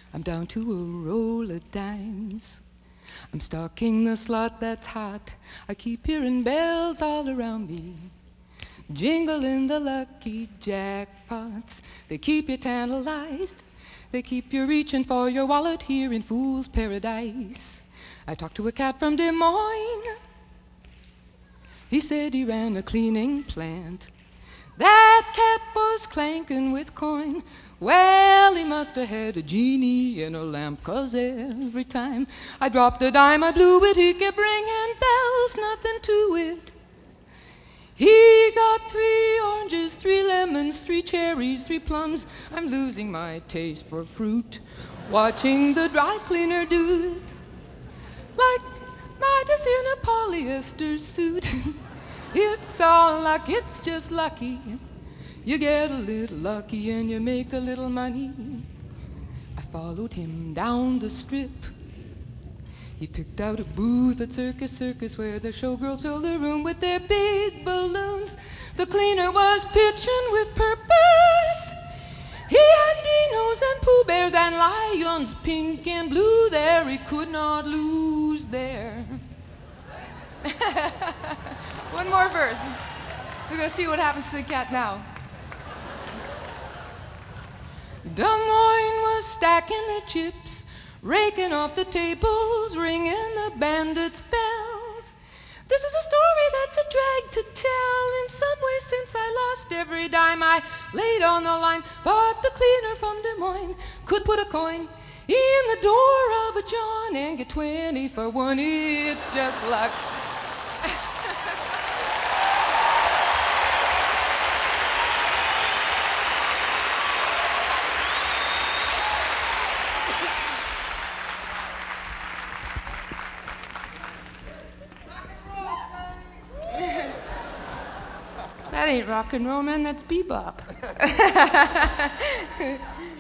I'm down to a roll of dimes. I'm stalking the slot that's hot. I keep hearing bells all around me, jingling the lucky jackpots. They keep you tantalized. They keep you reaching for your wallet here in Fool's Paradise. I talked to a cat from Des Moines. He said he ran a cleaning plant. That cat was clanking with coin. Well, he must have had a genie in a lamp, 'cause every time I dropped a dime, I blew it. He kept ringing bells, nothing to it. He got 3 oranges, 3 lemons, 3 cherries, 3 plums. I'm losing my taste for fruit, watching the dry cleaner do it. Like Midas in a polyester suit. It's all luck, it's just lucky. You get a little lucky and you make a little money. I followed him down the strip. He picked out a booth at Circus where the showgirls filled the room with their big balloons. The cleaner was pitching with purpose. He had dinos and Pooh Bears and lions, pink and blue there. He could not lose there. One more verse. We're gonna see what happens to the cat now. Des Moines was stacking the chips, raking off the tables, ringing the bandits' bells. This is a story that's a drag to tell. In some ways, since I lost every dime I laid on the line, but the cleaner from Des Moines could put a coin in the door of a John and get 20 for 1. It's just luck. That ain't rock and roll, man, that's bebop.